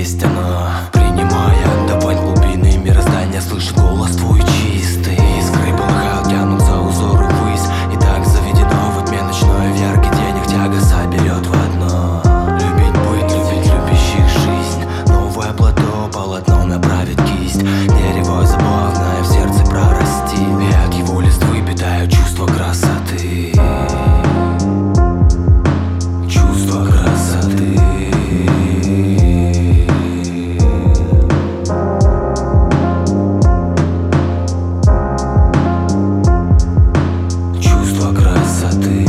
есть она. Принимая давай глубины мироздания, слышит голос твой чистый. Искры полыхают, тянутся узоры ввысь, и так заведено во тьме ночной. В яркий день их тяга соберет в одно. Любить быть, любить любящих жизнь. Новое плато, полотно направит кисть. Дерево забавное в сердце прорасти, и от его листвы питают чувство красоты. Чувство красоты. Чувство красоты.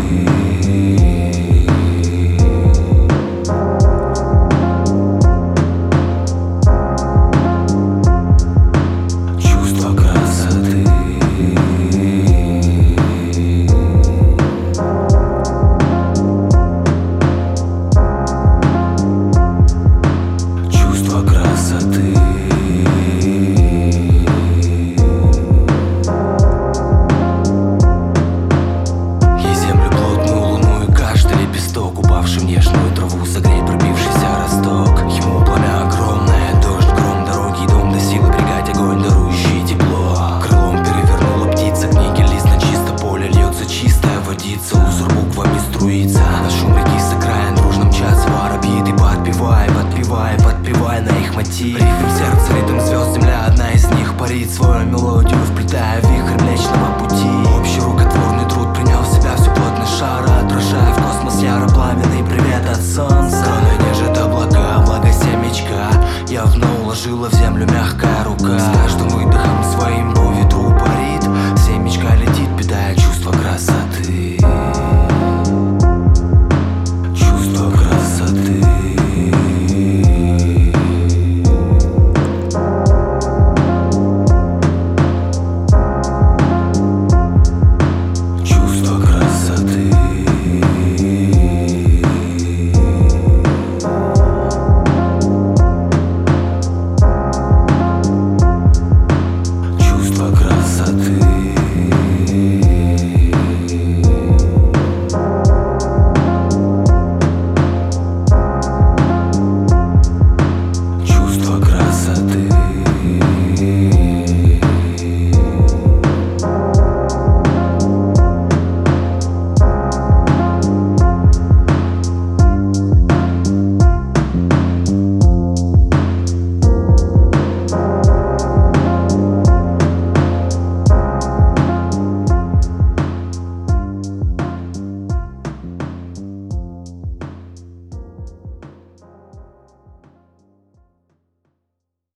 Чувство красоты. Чувство красоты. Ей землю плотную луну и каждый лепесток, упавший в нежную траву, согрей пробившийся росток. Ему пламя огромное, дождь, гром, дороги и дом до силы пригать огонь, дарующий тепло. Крылом перевернула птица книги, лист на чисто поле, льется чистая водица, узор буквами струится. На шум реки с окраин дружно мчатся воробьи, ты подпевай, подпевай, подпевай на их мотив. Ритм сердца, ритм звезд, земля одна из них парит свою мелодию, вплетая в вихрь Млечного Пути. Общий рукотворный труд принял в себя всю плотность шара, отражая в космос яро-пламенный привет от солнца. Кроной нежит облака, благо семечка явно уложила в землю мягкая рука. С каждым выдохом своим